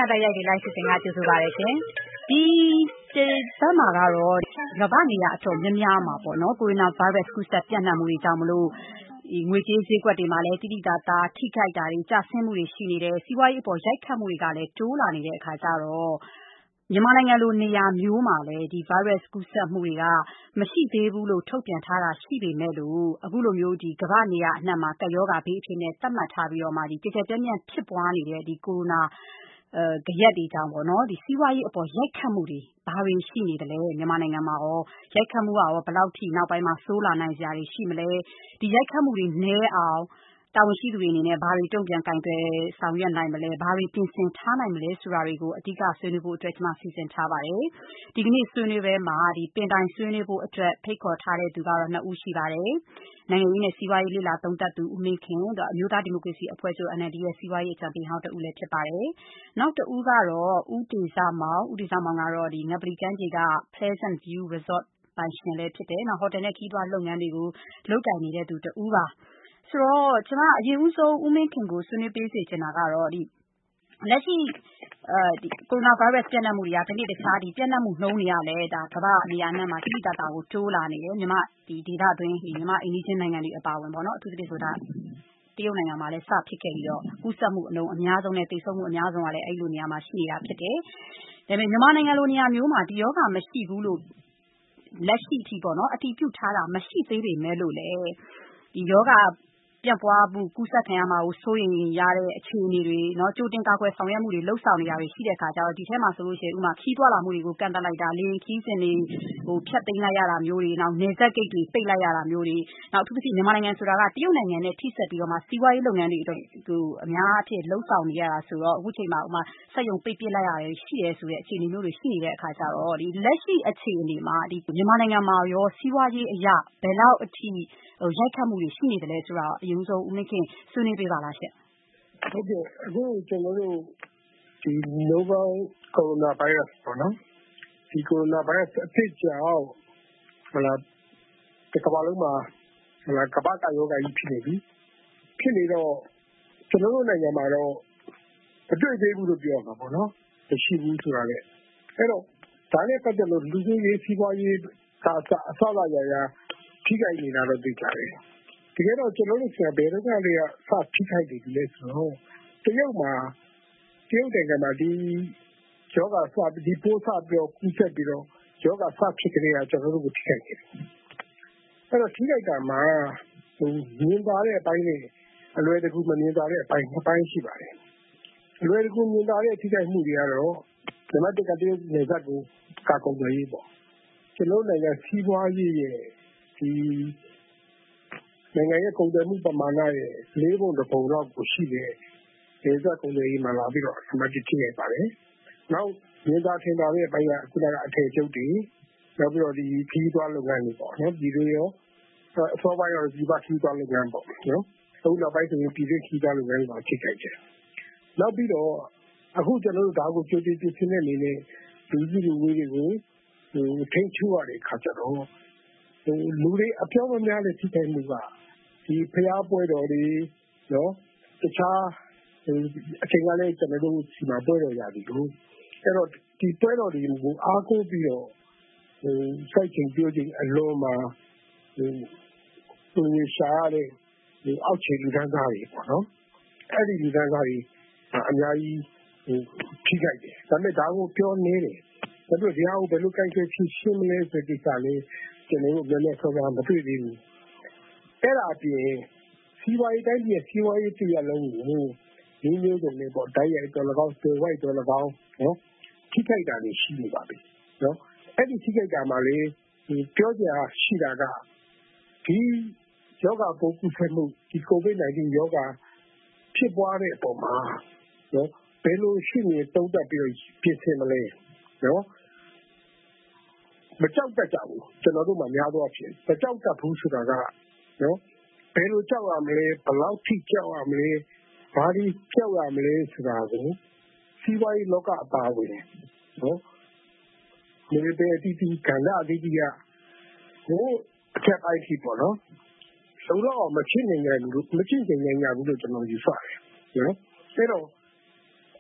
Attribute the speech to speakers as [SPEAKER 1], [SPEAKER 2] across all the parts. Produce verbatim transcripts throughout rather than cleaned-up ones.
[SPEAKER 1] တိုက်ရိုက်တွေလိုက်စစ်စင်ကကြိုဆိုပါရရှင်ဒီဘက်မှာကတော့ကမ္ဘာနေရာအတော်များများမှာပေါ့နော်ကိုရိုနာဗိုင်းရပ်စ်ကူးစက်ပြန့်နှံ့မှုတွေကြောင့်မလို့ငွေကြေးဈေးကွက်တွေမှာလည်းတိတိကျကျထိခိုက်တာတွေကျဆင်းမှုတွေရှိနေတယ်စီးပွားရေးအပေါ်ရိုက်ခတ်မှုတွေကလည်းတိုးလာနေတဲ့အခါကျတော့မြန်မာနိုင်ငံလိုနေရာမျိုးမှာလည်းဒီ virus ကူးစက်မှုတွေကမရှိသေးဘူးလို့ထုတ်ပြန်ထားတာရှိပေမဲ့လို့အခုလိုမျိုးဒီကမ္ဘာနေရာအနှံ့မှာကပ်ရောဂါဘေးအဖြစ်နဲ့သတ်မှတ်ထားပြီးတော့မှဒီကြကြပြန့်ပြန့်ဖြစ်ပွားနေတဲ့ဒီကိုရိုနာအဲကြရက်တွေကြောင့်ပေါ့နော်ဒီစီးပွားရေးအပေါ်ရိုက်ခတ်မှုတွေဘာတွေရှိနေတယ်လဲမြန်မာနိုင်ငံမှာရောရိုက်ခတ်မှုကရောဘယ်လောက်ထိနောက်ပိုင်းမှာဆိုးလာနိုင်ကြရရှိမလဲဒီရိုက်ခတ်မှုတွေနည်းအောင်တာဝန်ရှိသူတွေအနေနဲ့ဘာတွေတုံ့ပြန်ကင်တွယ်ဆောင်ရွက်နိုင်မလဲဘာတွေပြင်ဆင်ထားနိုင်မလဲဆိုတာတွေကိုအဓိကဆွေးနွေးဖို့အတွက်ကျွန်မစီစဉ်ထားပါတယ်ဒီကနေ့ဆွေးနွေးပွဲမှာဒီပင်တိုင်ဆွေးနွေးဖို့အတွက်ဖိတ်ခေါ်ထားတဲ့သူကတော့နှစ်ဦးရှိပါတယ်နိုင်ငံရေးနဲ့စီးပွားရေးလေ့လာသုံးသပ်သူဦးမင်းခင်တော့အမျိုးသားဒီမိုကရေစီအဖွဲ့ချုပ် N L D ရဲ့စီးပွားရေးအကြံပေးဟောင်းတဦးလည်းဖြစ်ပါတယ်နောက်တဦးကတော့ဦးတေဇမောင်ဦးတေဇမောင်ကတော့ဒီငပလီကမ်းခြေက Pleasant View Resort ပိုင်ရှင်လည်းဖြစ်တယ်နောက်ဟိုတယ်နဲ့ခီးသွွားလုပ်ငန်းတွေကိုလုပ်ကိုင်နေတဲ့သူတဦးပါဆိုတော့ကျွန်မအရင်ဦးဆုံးဦးမင်းခင်ကိုဆွေးနွေးပေးစီချင်တာကတော့ဒီလက်ရှိအဲဒီကိုရိုနာဗိုင်းရပ်စ်ပြန့်နှံ့မှုတွေကဒီနေ့တခြားဒီပြန့်နှံ့မှုနှုန်းတွေကလည်းဒါကမ္ဘာနေရာနဲ့မှာတိတိကျကျကိုတိုးလာနေတယ်မြန်မာဒီဒေသတွင်းဒီမြန်မာအိန္ဒိချင်းနိုင်ငံတွေအပါအဝင်ပေါ့နော်အထူးသဖြင့်ဆိုတာတရုတ်နိုင်ငံမှာလည်းစဖြစ်ခဲ့ပြီးတော့ကူးစက်မှုအလုံးအများဆုံးနဲ့တိတ်ဆုံးမှုအများဆုံးကလည်းအဲ့လိုနေရာမှာရှိနေတာဖြစ်တယ်ဒါပေမဲ့မြန်မာနိုင်ငံလိုနေရာမျိုးမှာဒီယောဂမရှိဘူးလို့လက်ရှိအထိပေါ့နော်အတည်ပြုထားတာမရှိသေးပေမဲ့လို့လေဒီယောဂပြန့်ပွားမှုကူးစက်ခံရမှာကိုစိုးရိမ်ရတဲ့အခြေအနေတွေเนาะကြိုတင်ကာကွယ်ဆောင်ရွက်မှုတွေလှုပ်ဆောင်နေရတွေရှိတဲ့အခါကျတော့ဒီထဲမှာဆိုလို့ရှိရင်ဥမာခီးသွွားလာမှုတွေကိုကန့်သတ်လိုက်တာလေခီးစဉ်တွေဟိုဖြတ်သိမ်းလိုက်ရတာမျိုးတွေနောက်နေဆက်ဂိတ်တွေပိတ်လိုက်ရတာမျိုးတွေနောက်အထူးသဖြင့်မြန်မာနိုင်ငံဆိုတာကတရုတ်နိုင်ငံနဲ့ထိစပ်ပြီးတော့မှစီးပွားရေးလုပ်ငန်းတွေအတွက်ဟိုအများအဖြစ်လှုပ်ဆောင်နေရတာဆိုတော့အခုချိန်မှာဥမာစက်ရုံပိတ်ပစ်လိုက်ရတယ်ရှိရဲဆိုတဲ့အခြေအနေမျိုးတွေရှိနေတဲ့အခါကျတော့ဒီလက်ရှိအခြေအနေမှာဒီမြန်မာနိုင်ငံမှာရောစီးပွားရေးအရာဘယ်လောက်အထိဟိုရိုက်ခတ်မှုတွေရှိနေတယ်လဲဆိုတော့အရင်ဆုံးဦးမင်းခင်ဆွေးနွေးပေးပါလားရှင့်
[SPEAKER 2] ဟုတ်ကဲ့အခုကျွန်တော်တို့ဒီ novel coronavirus ပေါ့နော်ဒီ coronavirus အဖြစ်ကြောင့်ဟလာဒီကမ္ဘာလုံးမှာဟလာကမ္ဘာ့ရောဂါကြီးဖြစ်နေပြီဖြစ်နေတော့ကျွန်တော်တို့နိုင်ငံမှာတော့မတွေ့သေးဘူးလို့ပြောမှာပေါ့နော်မရှိဘူးဆိုတာလေအဲ့တော့ဒါနဲ့ပတ်သက်လို့လူကြီးရေးစီးပွားရေးကအစအစလာရရထိခိုက်နေတာတော့သိကြတယ်တကယ်တော့ကျွန်တော်တို့ဆရာဘယ်တော့ကလေးကစထိခိုက်နေပြီလဲဆိုတော့တရုတ်မှာတရုတ်နိုင်ငံမှာဒီယောဂစဒီပိုးစပြောကူးစက်ပြီးတော့ယောဂစဖြစ်ကြတဲ့ကျွန်တော်တို့ကိုထိခိုက်နေတယ်အဲ့တော့ထိခိုက်တာမှာဟိုမြင်ပါတဲ့အပိုင်းနဲ့အလွယ်တကူမမြင်ပါတဲ့အပိုင်းနှစ်ပိုင်းရှိပါတယ်အလွယ်တကူမြင်ပါတဲ့ထိခိုက်မှုတွေကတော့ဓမ္မတက္ကသိုလ်နေဆက်ကိုကာကွယ်ရေးပေါ့ကျွန်တော်နိုင်ငံစီးပွားရေးရဲ့ဒီနိုင်ငံရဲ့ကုန်သွယ်မှုပမာဏရဲ့လေးပုံတစ်ပုံလောက်ကိုရှိတဲ့ဒေသကုန်သွယ်ရေးမှာလာပြီးတော့အမှတ်တရဖြစ်နေပါတယ်။နောက်မြင်းသားထင်သာတဲ့အပိုင်းကခုနကအထည်ချုပ်တွေနောက်ပြီးတော့ဒီခီးသွွားလုပ်ငန်းတွေပေါ့နော်ဒီလိုရောအစောပိုင်းတော့ဒီဘခီးသွွားလုပ်ငန်းပေါ့နော်အခုနောက်ပိုင်းဆိုရင်ပြည်တွင်းခီးသွွားလုပ်ငန်းကိုချိန်ကြိုက်တယ်။နောက်ပြီးတော့အခုကျွန်တော်တို့ဒါကိုကြိုတင်ပြင်ဆင်တဲ့အနေနဲ့လူကြီးလူငယ်တွေကိုဟိုထိန်းချုပ်ရတဲ့ခါကျတော့ဟိုလူတွေအပြောင်းအများနဲ့ထိခိုက်မှုကဒီဖျားပွဲတော်တွေနော်တခြားအချိန်ကလည်းကျွန်တော်တို့ဒီမှာပွဲတော်ရပြီလို့အဲ့တော့ဒီပွဲတော်တွေကိုအားကိုးပြီးတော့ဟိုစိုက်ချိန်ပြောချိန်အလုံးမှာဟိုသူရှာရတဲ့ဒီအောက်ခြေလူတန်းစားတွေပေါ့နော်အဲ့ဒီလူတန်းစားတွေအများကြီးဟိုထိခိုက်တယ်ဒါပေမဲ့ဒါကိုပြောနေတယ်ဒါပေမဲ့ဒီဟာကိုဘယ်လိုကိုင်တွယ်ဖြေရှင်းမလဲဆိုတဲ့ကိစ္စလေးကျွန်တော်တို့လည်းဆောင်းမတွေ့သေးဘူးအဲ့ဒါအပြင်စီးပွားရေးတိုင်းပြည်စီးပွားရေးတရားလုံးကိုဒီမျိုးစုံနဲ့ပေါ့တိုင်းရိုက်တော်၎င်းစေဝိုက်တော်၎င်းနော်ထိခိုက်တာတွေရှိနေပါပြီနော်အဲ့ဒီထိခိုက်တာမှာလေဒီပြောကြရှိတာကဒီယောဂပိုးကူးစက်မှုဒီ ကိုဗစ် nineteen ယောဂဖြစ်ပွားတဲ့အပေါ်မှာနော်ဘယ်လိုရှိနေတုံးတက်ပြီးတော့ပြင်ဆင်မလဲနော်မကြောက်တတ်ကြဘူးကျွန်တော်တို့မှများတော့ဖြစ်မကြောက်တတ်ဘူးဆိုတာကနော်ဘယ်လိုကြောက်ရမလဲဘယ်လောက်ထိကြောက်ရမလဲဘာဒီကြောက်ရမလဲဆိုတာကိုစီးပွားရေးလောကအပါဝင်နော်မြေပေအတီးတီးကဏ္ဍအတီးတီးကဟိုအချက်ပိုင်းဖြစ်ပေါ့နော်ဆုံးတော့မဖြစ်နိုင်ဘူးမဖြစ်နိုင်ဘူးလို့ကျွန်တော်ယူဆတယ်နော်အဲ့တော့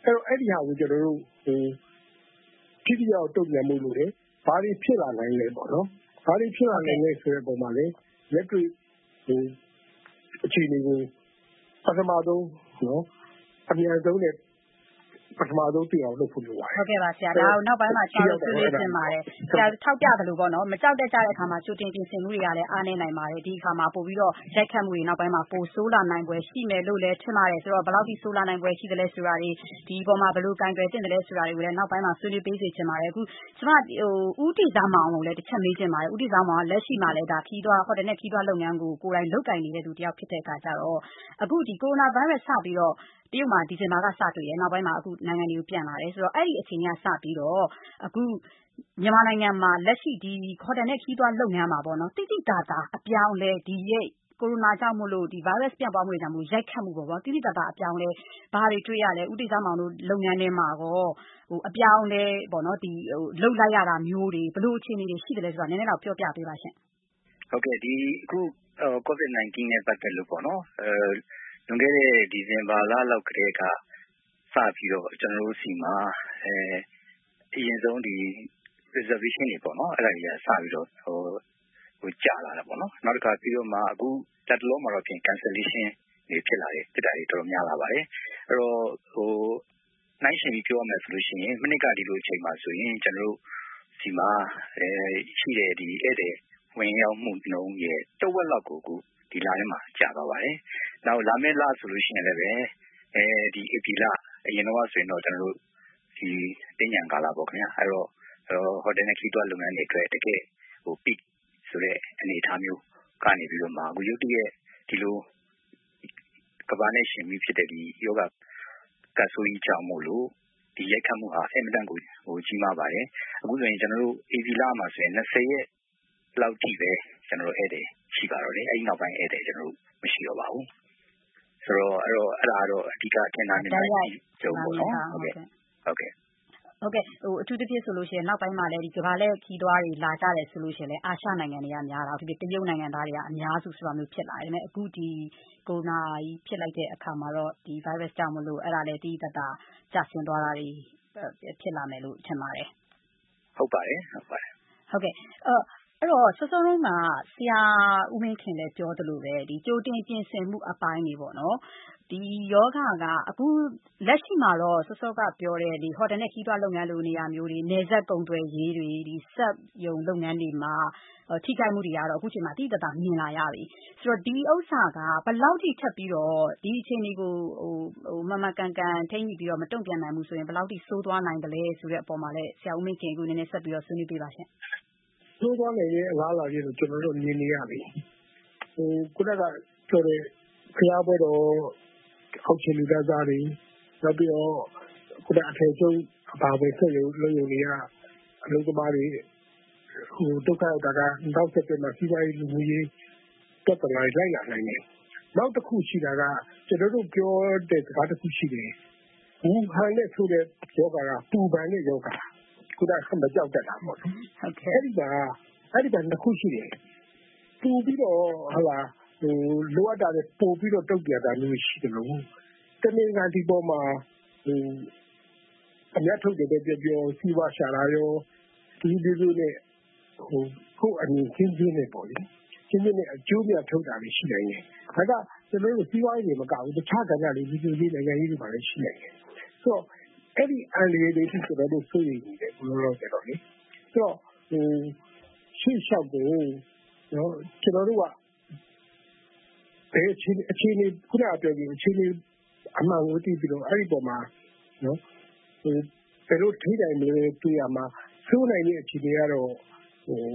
[SPEAKER 2] တော့အဲ့ဒီဟာကိုကျွန်တော်တို့ဟိုတိတိကျကျတုံ့ပြန်မှုလို့လေဘာတွေဖြစ်လာနိုင်လဲပေါ့နော်ဘာတွေဖြစ်လာနိုင်လဲဆိုတဲ့ပုံမှာလေလက်တွေ့ဟိုအခြေအနေကိုပထမဆုံးနော်အများဆုံးနဲ့ပထမဆုံးသိအောင်လုပ်ဖို့လိုပါတယ်
[SPEAKER 1] ဟုတ်ကဲ့ပါဆရာဒါနောက်ပိုင်းမှာကျွန်တော်ဆွေးနွေးတင်ပါတယ်ဆရာထောက်ပြတယ်လို့ပေါ့နော်မကြောက်တတ်ကြတဲ့အခါမှာကြိုတင်ပြင်ဆင်မှုတွေကလည်းအားနည်းနိုင်ပါတယ်ဒီအခါမှာပို့ပြီးတော့ရိုက်ခတ်မှုတွေနောက်ပိုင်းမှာပိုဆိုးလာနိုင်ပွဲရှိမယ်လို့လည်းထင်ပါတယ်ဆိုတော့ဘယ်လောက်ထိဆိုးလာနိုင်ပွဲရှိတယ်လဲဆိုတာတွေဒီပေါ်မှာဘယ်လိုကင်တွယ်တင်တယ်လဲဆိုတာတွေကိုလည်းနောက်ပိုင်းမှာဆွေးနွေးပေးစီချင်ပါတယ်အခုကျွန်မဟိုဦးတီသားမောင်ကိုလည်းတစ်ချက်မေးချင်ပါတယ်ဦးတီသားမောင်ကလက်ရှိမှာလည်းဒါခီးသွားဟိုတယ်နဲ့ခီးသွားလုပ်ငန်းကိုကိုယ်တိုင်လုပ်ကင်နေတဲ့သူတယောက်ဖြစ်တဲ့အခါကျတော့အခုဒီကိုရိုနာဗိုင်းရပ်စ်စပြီးတော့တရုတ်မှာဒီဇင်ဘာကစတွေ့ရနောက်ပိုင်းမှာအခုနိုင်ငံတွေကိုပြန်လာတယ်ဆိုတော့အဲ့ဒီအချိန်ကစပြီးတော့အခုမြန်မာနိုင်ငံမှာလက်ရှိဒီဟိုတယ်နဲ့ခီးသွားလုပ်ငန်းမှာပေါ့နော်တိတိတသာအပြောင်းလဲဒီရဲ့ကိုရိုနာကြောင့်မို့လို့ဒီ virus ပြန့်ပွားမှုတွေကြောင့်မို့ရိုက်ခတ်မှုပေါ့ဗျာတိတိတသာအပြောင်းလဲဘာတွေတွေ့ရလဲဥတီသားမောင်တို့လုပ်ငန်းထဲမှာကောဟိုအပြောင်းလဲပေါ့နော်ဒီဟိုလှုပ်လိုက်ရတာမျိုးတွေဘယ်လိုအခြေအနေတွေရှိတယ်လဲဆိုတာနည်းနည်းတော့ပြောပြပေးပါရှင်
[SPEAKER 3] ဟုတ်ကဲ့ဒီအခု COVID nineteen နဲ့ပတ်သက်လို့ပေါ့နော်အဲလွန်ခဲ့တဲ့ဒီဇင်ဘာလလောက်ကတည်းကစပြီးတော့ကျွန်တော်တို့စီမှာအဲအရင်ဆုံးဒီ reservation တွေပေါ့နော်အဲ့ဒါကြီးကစပြီးတော့ဟိုဟိုကြာလာတာပေါ့နော်နောက်တစ်ခါပြီးတော့မှအခုတက်တလုံးမှာတော့ပြင် cancellation တွေဖြစ်လာတယ်ဖြစ်တာတွေတော်တော်များလာပါတယ်အဲ့တော့ဟိုနိုင်ရှင်ပြီးပြောရမယ်ဆိုလို့ရှိရင်မိနစ်ကဒီလိုအချိန်မှာဆိုရင်ကျွန်တော်တို့ဒီမှာအဲရှိတဲ့ဒီဧည့်သည်ဝင်ရောက်မှုနှုန်းရဲ့တဝက်လောက်ကိုအခုဒီလထဲမှာကြာသွားပါတယ်။နောက်လာမယ့်လဆိုလို့ရှိရင်လည်းပဲအဲဒီဧပြီလအရင်တော့ဆိုရင်တော့ကျွန်တော်တို့ဒီတင်ညာကာလပေါ့ခင်ဗျာ။အဲ့တော့ဟိုတယ်နဲ့ခီးသွွားလုပ်ငန်းတွေအတွက်တကယ်ဟို peak ဆိုတဲ့အနေအထားမျိုးကနေပြီးတော့မှအခုရုတ်တရက်ဒီလိုကမ္ဘာနဲ့ရှင်ပြီးဖြစ်တဲ့ဒီယောဂကဆိုးကြီးကြောင့်မို့လို့ဒီရိုက်ခတ်မှုဟာအင်မတန်ကိုဟိုကြီးမားပါတယ်။အခုဆိုရင်ကျွန်တော်တို့ဧပြီလမှာဆိုရင်twentyရက်လောက်ထိပဲကျွန်တော်တို့ဧည့်သည်ရှိပါတော့တယ်အဲဒီနောက်ပိုင်းဧည့်သည်ကျွန်တော်တို့မရှိတော့ပါဘူးဆိုတော့အဲ့တော့အဲ့ဒါတော့အဓိကအထင်သာနေမှာကျုံပေါ့နော်ဟုတ်ကဲ့ဟုတ်ကဲ့
[SPEAKER 1] ဟုတ်ကဲ့ဟိုအထူးသဖြင့်ဆိုလို့ရှိရင်နောက်ပိုင်းမှာလည်းဒီကမ္ဘာလက်ခီးသွားတွေလာကြတယ်ဆိုလို့ရှိရင်လည်းအာရှနိုင်ငံတွေကများတာဒီတရုတ်နိုင်ငံသားတွေကအများစုဆိုတာမျိုးဖြစ်လာတယ်ဒါပေမဲ့အခုဒီကိုရိုနာကြီးဖြစ်လိုက်တဲ့အခါမှာတော့ဒီ virus ကြောင့်မလို့အဲ့ဒါလည်းတိတိတသာကျဆင်းသွားတာတွေဖြစ်လာမယ်လို့ထင်ပါတယ်
[SPEAKER 3] ဟုတ်ပါတယ်ဟုတ်ပါတယ်
[SPEAKER 1] ဟုတ်ကဲ့အဲ့အဲ့တော့စောစောတုန်းကဆရာဦးမင်းခင်လည်းပြောသလိုပဲဒီကြိုတင်ပြင်ဆင်မှုအပိုင်းတွေပေါ့နော်ဒီယောဂကအခုလက်ရှိမှာတော့စောစောကပြောတဲ့ဒီဟိုတယ်နဲ့ခီးသွွားလုပ်ငန်းလိုနေရာမျိုးတွေနေဆက်ကုန်သွယ်ရေးတွေဒီဆက်ယုံလုပ်ငန်းတွေမှာထိခိုက်မှုတွေကတော့အခုချိန်မှာတိတိတသာမြင်လာရပြီဆိုတော့ဒီဥစ္စာကဘယ်လောက်ထိထပ်ပြီးတော့ဒီအခြေအနေကိုဟိုဟိုမမကန်ကန်ထိန်းညှိပြီးတော့မတုံ့ပြန်နိုင်ဘူးဆိုရင်ဘယ်လောက်ထိဆိုးသွားနိုင်တယ်လဲဆိုတဲ့အပေါ်မှာလည်းဆရာဦးမင်းခင်ကနည်းနည်းဆက်ပြီးတော့ဆွေးနွေးပေးပါရှင်
[SPEAKER 2] ဆိုးသွားနိုင်တဲ့အလားအလာကြီးကိုကျွန်တော်တို့မြင်နေရပြီဟိုခုနကပြောတဲ့ခရီးပွဲတော်အောက်ခြေလူသားသားတွေနောက်ပြီးတော့ခုနအထည်ချုပ်အပါပဲဆက်ရုံလုံရုံတွေကအလုပ်သမားတွေဟိုဒုက္ခရောက်တာကနောက်ဆက်တွဲမှာစီးပွားရေးလူမှုရေးပြဿနာတွေလိုက်လာနိုင်တယ်နောက်တစ်ခုရှိတာကကျွန်တော်တို့ပြောတဲ့စကားတစ်ခုရှိတယ်ဝူဟန်နဲ့ဆိုတဲ့ယောဂါကပူပန်တဲ့ယောဂါခုနကမကြောက်တတ်တာပေါ့နော်
[SPEAKER 1] ဟုတ်ကဲ့
[SPEAKER 2] အဲ့ဒီမှာအဲ့ဒီမှာတစ်ခုရှိတယ်ပူပြီးတော့ဟာလာဟိုလိုအပ်တာလည်းပို့ပြီးတော့တုတ်ပြတာမျိုးရှိတယ်လို့တမင်ကဒီပေါ်မှာဟိုအများထုတ်တယ်ပြောပြောစီးပွားရှာလာရောဒီဒီလိုနဲ့ဟိုကိုအမြင်ချင်းချင်းနဲ့ပေါ့လေချင်းချင်းနဲ့အကျိုးမြတ်ထုတ်တာလည်းရှိနိုင်တယ်ဒါကကျွန်တော်တို့စီးပွားရေးတွေမကဘူးတခြားကဏ္ဍတွေဒီလိုလေးနိုင်ငံရေးတွေမှာလည်းရှိနိုင်တယ်ဆိုတော့အဲ့ဒီအန်ဒီလေးတွေကျွန်တော်တို့စိုးရိမ်နေတယ်ဘယ်လိုလုပ်ကြတော့လေဆိုတော့ဟိုရှေ့လျှောက်ကိုနော်ကျွန်တော်တို့ကအဲအခြေအခြေအနေခုနပြောပြီးအခြေအနေအမှန်ကိုသိပြီးတော့အဲ့ဒီပေါ်မှာနော်ဟိုဘယ်လိုထိတိုင်းလဲတွေ့ရမှာစိုးနိုင်တဲ့အခြေအနေကတော့ဟို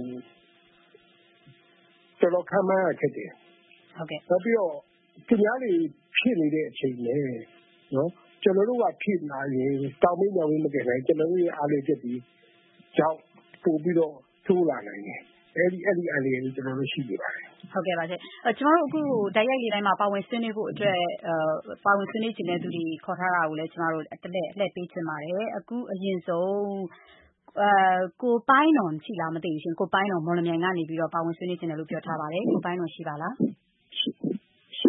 [SPEAKER 2] တော်တော်ခံမှန်းရခဲ့တယ်
[SPEAKER 1] ဟုတ်ကဲ့
[SPEAKER 2] နောက်ပြီးတော့သူများတွေဖြစ်နေတဲ့အချိန်နဲ့နော်ကျွန်တော်တို့ကဖြစ်လာရင်တောင်းမင်းညောင်းမင်းမကယ်နိုင်ကျွန်တော်တို့ရဲ့အားလေးချက်ပြီးကြောင့်ပို့ပြီးတော့ဆိုးလာနိုင်တယ်အဲ့ဒီအဲ့ဒီအလေးကိုကျွန်တော်တို့ရှိနေပါတယ်
[SPEAKER 1] ဟုတ်ကဲ့ပါရှင်အဲကျွန်တော်တို့အခုတိုက်ရိုက်ရေးတိုင်းမှာပါဝင်ဆွေးနွေးဖို့အတွက်အဲပါဝင်ဆွေးနွေးခြင်းတဲ့သူတွေခေါ်ထားတာကိုလည်းကျွန်တော်တို့တလက်လှည့်ပေးချင်ပါတယ်အခုအရင်ဆုံးအဲကိုပိုင်းတော်ရှိလားမသိဘူးရှင်ကိုပိုင်းတော်မော်လမြိုင်ကနေပြီးတော့ပါဝင်ဆွေးနွေးခြင်းတယ်လို့ပြောထားပါတယ်ကိုပိုင်းတော်ရှိပါလား
[SPEAKER 4] ရှိ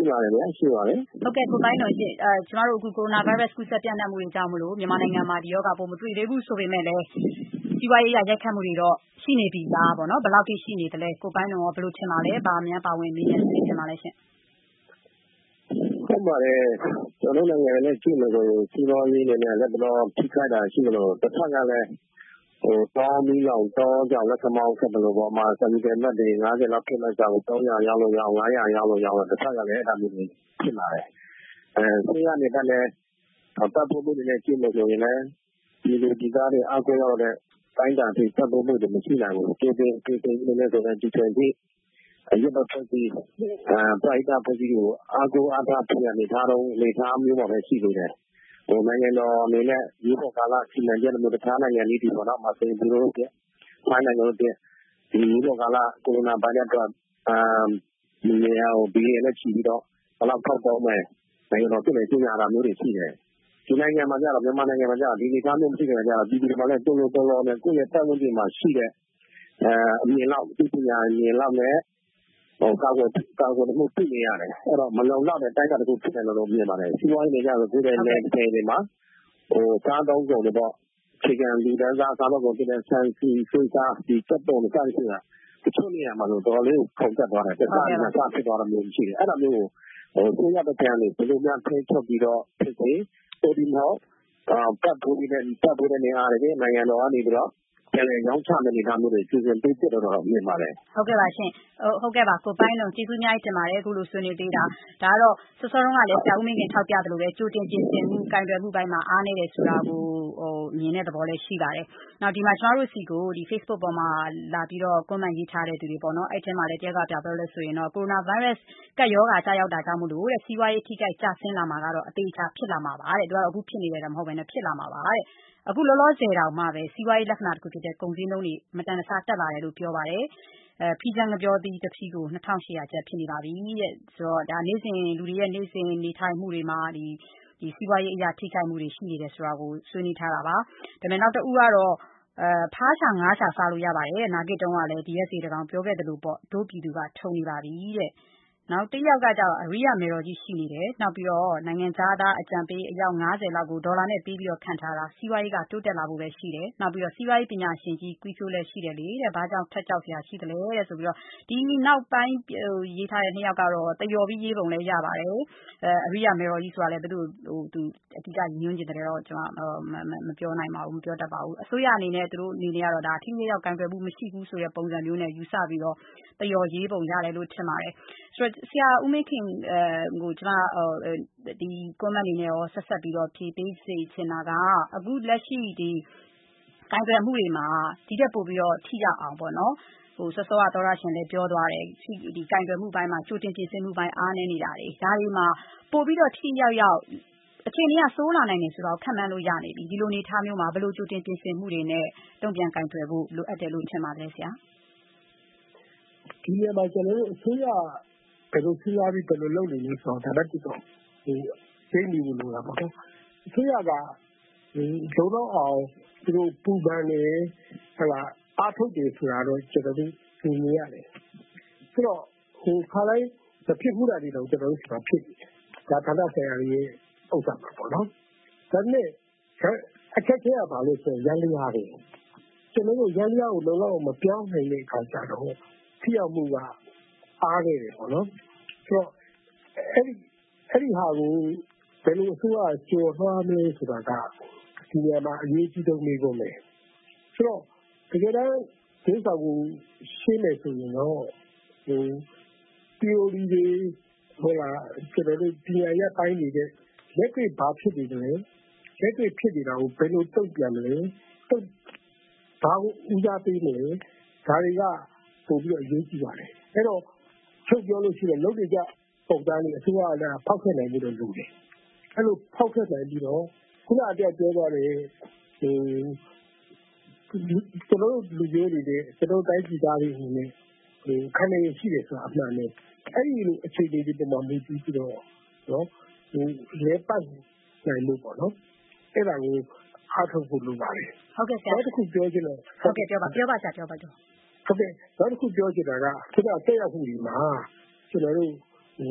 [SPEAKER 4] လာတယ်ဗျာရှိပါလေ
[SPEAKER 1] ဟုတ်ကဲ့ကိုပိုင်းတော်ရှင်အဲကျမတို့အခုကိုရိုနာဗိုင်းရပ်စ်ကူးစက်ပြန့်နှံ့မှုတွေကြောင့်မလို့မြန်မာနိုင်ငံမှာဒီရောဂါပိုးမတွေ့သေးဘူးဆိုပေမဲ့လည်းစီးပွားရေးရရိုက်ခတ်မှုတွေတော့ရှိနေပြီသားပေါ့နော်ဘယ်လောက်ထိရှိနေသလဲကိုပိုင်းတော်ကဘယ်လိုထင်ပါလဲဗာများပါဝင်မေးရသိချင်ပါလဲရှင်
[SPEAKER 4] ဟုတ်ပါတယ်ကျွန်တော်နိုင်ငံနဲ့ကြည့်လို့ဆိုစီးပွားရေးနဲ့လည်းတော့ထိခိုက်တာရှိလို့တစ်ခါကလည်းဟိုတောင်းပြီးအောင်တောင်းကြောင်လက်သမောင်းဆက်တယ်လို့ပေါ့မှာစံကြယ်မဲ့တွေ၅၀လောက်ဖြစ်လိုက်ကြလို့၃၀၀ရောက်လို့ရအောင်၅၀၀ရောက်လို့ရအောင်တစ်ခါကလည်းအဲ့ဒါမျိုးဖြစ်လာတယ်အဲဆေးရနေတဲ့လည်းတပ်ဖို့မှုတွေနဲ့ကြည့်လို့ဆိုရင်လည်းဒီလိုဒီသားတွေအကူရောက်တဲ့တိုင်းတာတွေတပ်ဖို့မှုတွေမရှိနိုင်ဘူးဒီဒီဒီဒီနဲ့ဆိုရင်ဒီချိန်ဒီအရတော့ဖွဲ့ပြီးအဲပရိုက်တာဖွဲ့ပြီးကိုအကူအားထားပြနေထားတော့လေထားမျိုးပါပဲရှိနေတယ်ဟိုနိုင်ငံတော်အနေနဲ့ဒီပေါ်ကာလစီမံချက်တွေတခြားနိုင်ငံလေးတွေပေါ့နော်မဆိုရင်ဒီလိုပြဖိုင်းနိုင်ငံတို့ပြဒီပေါ်ကာလကိုရိုနာဗိုင်းရပ်စ်အာဒီနေရာကိုဘီရနဲ့ချီပြီးတော့ဘယ်လောက်ထောက်တော့မယ်နိုင်ငံတော်ပြည်နယ်ကြီးညာတာမျိုးတွေရှိတယ်ဒီနိုင်ငံမှာကျတော့မြန်မာနိုင်ငံမှာကျတော့ဒီနေသားမျိုးမရှိကြကြတော့ပြည်သူတွေမှာလည်းတုံ့လုံးတုံးလုံးနဲ့ကိုယ့်ရဲ့တပ်ဝန်းကျင်မှာရှိတဲ့အဲအမြင်လောက်ဒီပညာမြင်လောက်နဲ့ဟိုကာကွယ်ကာကွယ်မှုပြနေရတယ်အဲ့တော့မလုံလောက်တဲ့တိုင်းကတခုဖြစ်တယ်လို့မြင်ပါတယ်စီးပွားရေးတွေကြတော့ဒီတဲ့နယ်ပယ်တွေမှာဟိုစားသုံးကုန်တွေပေါ့ခြေခံလူတန်းစားစားတော့ကုန်တဲ့ဆန်စီဆွေးစားဒီစက်ပုံတွေစသဖြင့်တချို့နေရာမှာတော့တော်လေးခုန်တက်သွားတယ်တခြားနေရာစဖြစ်သွားတာမျိုးရှိတယ်အဲ့ဒါမျိုးကိုဟိုကိုရတဲ့ပြန်လေးဘယ်လိုများထိချုပ်ပြီးတော့ဖြစ်စေပိုဒီမောအာပတ်ဖို့ဒီနဲ့ပတ်ဖို့တဲ့နေရာတွေနိုင်ငံတော်ကနေပြီးတော့ပြန်လည်ရောင်းချတဲ့နေရာမျိုးတွေစီစဉ်ပေးဖြစ်တော့တော့မြင်ပါတယ်
[SPEAKER 1] ဟုတ်ကဲ့ပါရှင်ဟုတ်ကဲ့ပါကိုပိုင်းလုံးကျေးဇူးများတင်ပါတယ်အခုလိုဆွေးနွေးပေးတာဒါကတော့စောစောတုန်းကလည်းဆရာဦးမင်းခင်ထောက်ပြသလိုပဲကြိုတင်ပြင်ဆင်မှုကင်တွယ်မှုပိုင်းမှာအားနည်းတယ်ဆိုတာကိုဟိုမြင်တဲ့သဘောလည်းရှိပါတယ်နောက်ဒီမှာကျွန်တော်တို့စီကိုဒီ Facebook ပေါ်မှာလာပြီးတော့ comment ရေးထားတဲ့သူတွေပေါ့နော်အဲ့ထဲမှာလည်းတယောက်ကပြပြောလို့ဆိုရင်တော့ကိုရိုနာဗိုင်းရပ်စ်ကပ်ရောဂါကြားရောက်တာကြောင့်မလို့တဲ့စီးပွားရေးထိခိုက်ကျဆင်းလာမှာကတော့အသေးချာဖြစ်လာမှာပါတဲ့သူကတော့အခုဖြစ်နေတယ်တော့မဟုတ်ဘဲနဲ့ဖြစ်လာမှာပါတဲ့အခုလောလောဆယ်တောင်မှပဲစီးပွားရေးလက္ခဏာတစ်ခုဖြစ်တဲ့ကုန်စည်နှုန်းတွေမတန်တဆတက်လာတယ်လို့ပြောပါတယ်အဲဖီဇန်ငပြောသည်တစ်ဖီကိုနှစ်ထောင်ရှစ်ရာကျပ်ဖြစ်နေပါပြီတဲ့ဆိုတော့ဒါနေ့စဉ်လူတွေရဲ့နေ့စဉ်နေထိုင်မှုတွေမှာဒီဒီစီးပွားရေးအရာထိခိုက်မှုတွေရှိနေတယ်ဆိုတာကိုဆွေးနွေးထားတာပါဒါပေမဲ့နောက်တစ်ဦးကတော့အဲဖားချာငါးချာစားလို့ရပါတယ်နာဂစ်တုံးကလည်း ဒီ အက်စ် အေ တကောင်ပြောခဲ့တယ်လို့ပေါ့ဒိုးပြည်သူကထုံနေပါပြီတဲ့နောက်တစ်ယောက်ကကျတော့အရိယာမေတော်ကြီးရှိနေတယ်နောက်ပြီးတော့နိုင်ငံသားသားအကြံပေးအယောက်၅၀လောက်ကိုဒေါ်လာနဲ့ပေးပြီးတော့ခံထားတာစီးပွားရေးကတိုးတက်လာဖို့ပဲရှိတယ်နောက်ပြီးတော့စီးပွားရေးပညာရှင်ကြီးကွီချိုးလည်းရှိတယ်လေတဲ့ဘာကြောင့်ထက်ကြောက်စရာရှိတယ်လဲတဲ့ဆိုပြီးတော့ဒီနောက်ပိုင်းဟိုရေးထားတဲ့နှစ်ယောက်ကတော့တယော်ပြီးရေးပုံလည်းရပါတယ်အဲအရိယာမေတော်ကြီးဆိုတာလည်းဘယ်သူဟိုသူအဓိကညွှန်းကျင်တယ်တော့ကျွန်တော်မပြောနိုင်ပါဘူးမပြောတတ်ပါဘူးအစိုးရအနေနဲ့သူတို့အနေနဲ့ကတော့ဒါအထင်ကြီးရောက်ကန်ကွယ်မှုမရှိဘူးဆိုတဲ့ပုံစံမျိုးနဲ့ယူဆပြီးတော့တယော်ရေးပုံရတယ်လို့ထင်ပါတယ်ဆိုတော့ဆရာဦးမင်းခင်အဲဟိုကျွန်မဒီ comment အနေနဲ့ရောဆက်ဆက်ပြီးတော့ဖြည့်ပေးစေချင်တာကအခုလက်ရှိဒီကန်ကွယ်မှုတွေမှာဒီတက်ပို့ပြီးတော့ထိရအောင်ပေါ့နော်ဟိုစောစောကသောရရှင်လည်းပြောသွားတယ်ဒီကန်ကွယ်မှုပိုင်းမှာကြိုတင်ပြင်ဆင်မှုပိုင်းအားနည်းနေတာတွေဒါတွေမှာပို့ပြီးတော့ထိရောက်ရောက်အခြေအနေကစိုးလာနိုင်တယ်ဆိုတော့ခံမှန်းလို့ရနေပြီဒီလိုနေထားမျိုးမှာဘယ်လိုကြိုတင်ပြင်ဆင်မှုတွေနဲ့တုံ့ပြန်ကန်ကွယ်ဖို့လိုအပ်တယ်လို့ထင်ပါတယ်ဆရာ
[SPEAKER 2] ဒီနေရာမှာကျွန်တော်တို့အစိုးရဘယ်လိုစဉ်းစားပြီးဘယ်လိုလုပ်နေလဲဆိုတော့ဒါလည်းတော့ဟိုသိနေလို့လို့တာပေါ့နော်အစိုးရကဒီလုံတော့အောင်သူတို့ပူပန်နေဟလာအားထုတ်တယ်ဆိုတာတော့ကျွန်တော်တို့သိနေရတယ်ဆိုတော့ဟိုခါတိုင်းမဖြစ်ဘူးတာတွေတော့ကျွန်တော်တို့ဆိုတာဖြစ်ဒါဌာနဆိုင်ရာရဲ့ဥစ္စာပါပေါ့နော်ဒါနဲ့အခက်အခဲကဘာလို့ဆိုရန်လျားတယ်ကျွန်တော်တို့ရန်လျားကိုလုံလောက်မပြောင်းနိုင်တဲ့အခါကျတော့ထိရောက်မှုကအားနေတယ်ပေါ့နော်ဆိုတော့အဲ့ဒီအဲ့ဒီဟာကိုဘယ်လိုအစိုးရကျော်လွှားမလဲဆိုတာကဒီနေရာမှာအရေးကြီးဆုံးနေကုန်မယ်ဆိုတော့တကယ်တမ်းဒီဆောင်ကိုရှင်းမယ်ဆိုရင်တော့ဟို theory တွေဟိုလားကျွန်တော်တို့ပညာရပ်ပိုင်းနေတဲ့လက်တွေ့ဘာဖြစ်နေလဲလက်တွေ့ဖြစ်နေတာကိုဘယ်လိုတုံ့ပြန်မလဲတုံ့ဘာကိုဦးစားပေးမလဲဒါတွေကပို့ပြီးတော့အရေးကြီးပါတယ်အဲ့တော့ချုပ်ပြောလို့ရှိရင်လုပ်နေကြပုံစံလေးအစိုးရကဖောက်ခဲ့နိုင်ပြီးတော့လုပ်တယ်အဲ့လိုဖောက်ခဲ့နိုင်ပြီးတော့ခုနအပြပြောသွားတယ်ဟိုကျွန်တော်တို့လူမျိုးတွေနဲ့ကျွန်တော်တိုင်းပြည်သားတွေအနေနဲ့ဟိုခံနေရှိတယ်ဆိုတာအမှန်နဲ့အဲ့ဒီလိုအခြေအနေတွေပေါ်မှာမြည်ပြီးတော့နော်ဟိုရဲပတ်နိုင်လို့ပေါ့နော်အဲ့ဒါကိုအားထုတ်ဖို့လိုပါတယ်
[SPEAKER 1] ဟုတ်ကဲ့ဆရာ
[SPEAKER 2] နောက်တစ်ခုပြောချင်တယ်
[SPEAKER 1] ဟုတ်ကဲ့ပြောပါပြောပါဆရာပြောပါတော့
[SPEAKER 2] ဟုတ်ကဲ့နောက်တစ်ခုပြောချင်တာကခုနတက်ရောက်မှုဒီမှာကျွန်တော်တို့ဟို